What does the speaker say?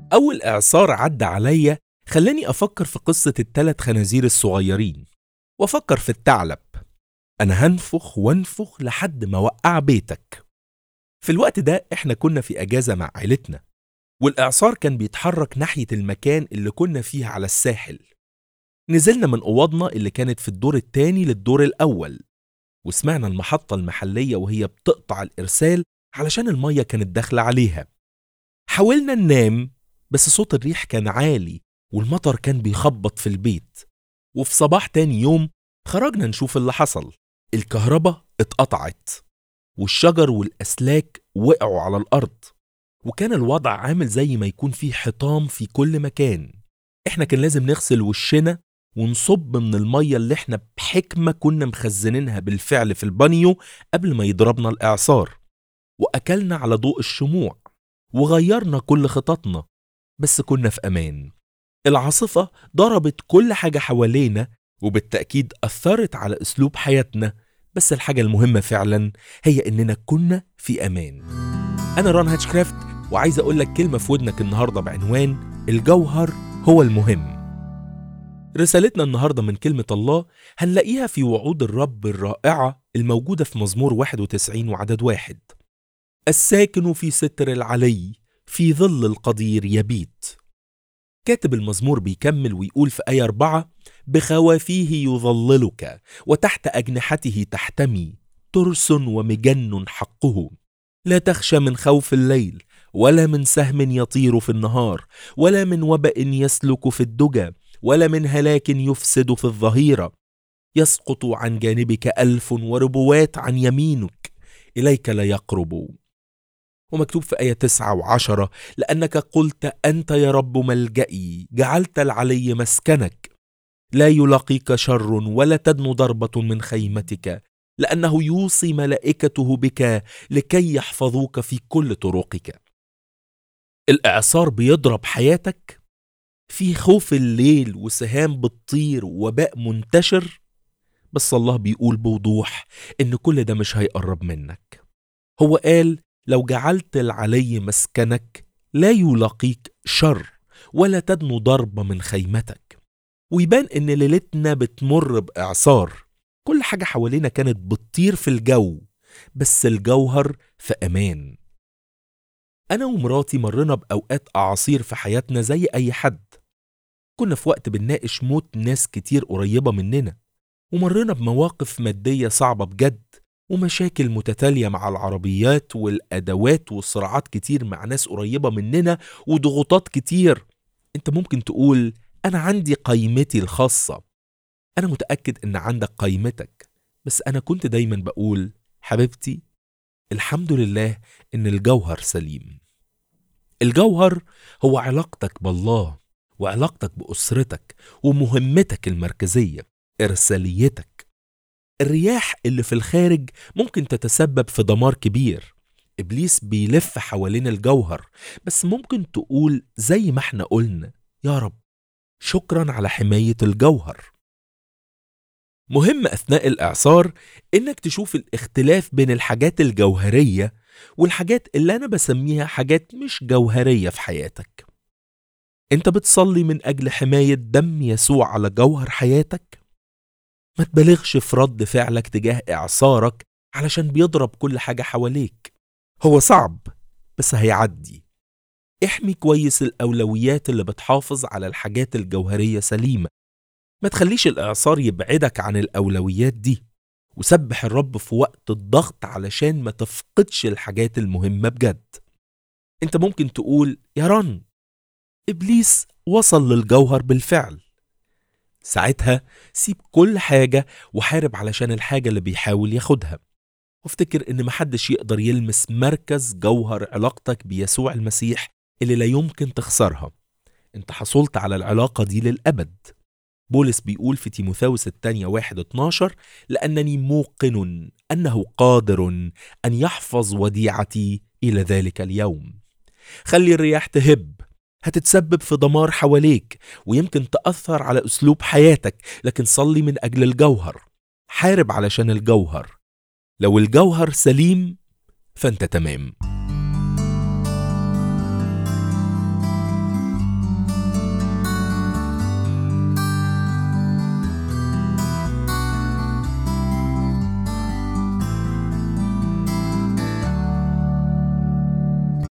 أول إعصار عدى عليا خلاني أفكر في قصة ال3 خنازير الصغيرين، وأفكر في الثعلب. أنا هنفخ وانفخ لحد ما وقع بيتك. في الوقت ده إحنا كنا في أجازة مع عيلتنا، والإعصار كان بيتحرك ناحية المكان اللي كنا فيه على الساحل. نزلنا من أوضنا اللي كانت في الدور التاني للدور الأول، وسمعنا المحطة المحلية وهي بتقطع الإرسال علشان المية كانت داخلة عليها. حاولنا ننام، بس صوت الريح كان عالي والمطر كان بيخبط في البيت. وفي صباح تاني يوم خرجنا نشوف اللي حصل. الكهرباء اتقطعت، والشجر والأسلاك وقعوا على الأرض، وكان الوضع عامل زي ما يكون فيه حطام في كل مكان. احنا كان لازم نغسل وشنا ونصب من المية اللي احنا بحكمة كنا مخزنينها بالفعل في البانيو قبل ما يضربنا الإعصار، وأكلنا على ضوء الشموع، وغيرنا كل خططنا، بس كنا في أمان. العاصفة ضربت كل حاجة حوالينا، وبالتأكيد أثرت على أسلوب حياتنا، بس الحاجة المهمة فعلا هي إننا كنا في أمان. أنا ران هاتشكرافت، وعايز أقول لك كلمة في ودنك النهاردة بعنوان الجوهر هو المهم. رسالتنا النهاردة من كلمة الله هنلاقيها في وعود الرب الرائعة الموجودة في مزمور 91 وعدد 1: الساكن في ستر العلي في ظل القدير يبيت. كاتب المزمور بيكمل ويقول في آية 4: بخوافيه يظللك وتحت أجنحته تحتمي، ترس ومجن حقه. لا تخشى من خوف الليل، ولا من سهم يطير في النهار، ولا من وبأ يسلك في الدجى، ولا من هلاك يفسد في الظهيرة. يسقط عن جانبك 1000 وربوات عن يمينك، إليك لا يقرب. ومكتوب في آية 9 و10: لأنك قلت أنت يا رب ملجئي، جعلت العلي مسكنك. لا يلاقيك شر ولا تدن ضربة من خيمتك، لأنه يوصي ملائكته بك لكي يحفظوك في كل طرقك. الإعصار بيضرب حياتك، في خوف الليل وسهام بتطير ووباء منتشر، بس الله بيقول بوضوح إن كل ده مش هيقرب منك. هو قال: لو جعلت العلي مسكنك لا يلاقيك شر ولا تدنو ضربة من خيمتك. ويبان إن ليلتنا بتمر بإعصار، كل حاجة حوالينا كانت بتطير في الجو، بس الجوهر في أمان. أنا ومراتي مرنا بأوقات أعاصير في حياتنا زي أي حد. كنا في وقت بنناقش موت ناس كتير قريبة مننا، ومرنا بمواقف مادية صعبة بجد، ومشاكل متتالية مع العربيات والأدوات، وصراعات كتير مع ناس قريبة مننا، وضغوطات كتير. انت ممكن تقول: أنا عندي قيمتي الخاصة. أنا متأكد إن عندك قيمتك، بس أنا كنت دايما بقول: حبيبتي، الحمد لله إن الجوهر سليم. الجوهر هو علاقتك بالله، وعلاقتك بأسرتك، ومهمتك المركزية، إرساليتك. الرياح اللي في الخارج ممكن تتسبب في دمار كبير. إبليس بيلف حوالين الجوهر، بس ممكن تقول زي ما احنا قلنا: يا رب شكرا على حماية الجوهر. مهم أثناء الإعصار إنك تشوف الاختلاف بين الحاجات الجوهرية والحاجات اللي أنا بسميها حاجات مش جوهرية في حياتك. أنت بتصلي من أجل حماية دم يسوع على جوهر حياتك؟ ما تبالغش في رد فعلك تجاه إعصارك علشان بيضرب كل حاجة حواليك. هو صعب بس هيعدي. احمي كويس الأولويات اللي بتحافظ على الحاجات الجوهرية سليمة. ما تخليش الإعصار يبعدك عن الأولويات دي، وسبح الرب في وقت الضغط علشان ما تفقدش الحاجات المهمة بجد. انت ممكن تقول: يا رن، إبليس وصل للجوهر بالفعل. ساعتها سيب كل حاجة وحارب علشان الحاجة اللي بيحاول ياخدها، وافتكر إن محدش يقدر يلمس مركز جوهر علاقتك بيسوع المسيح اللي لا يمكن تخسرها. انت حصلت على العلاقة دي للأبد. بولس بيقول في تيموثاوس الثانية 1:12: لأنني موقن أنه قادر أن يحفظ وديعتي إلى ذلك اليوم. خلي الرياح تهب، هتتسبب في دمار حواليك ويمكن تأثر على أسلوب حياتك، لكن صلي من أجل الجوهر، حارب علشان الجوهر. لو الجوهر سليم فأنت تمام.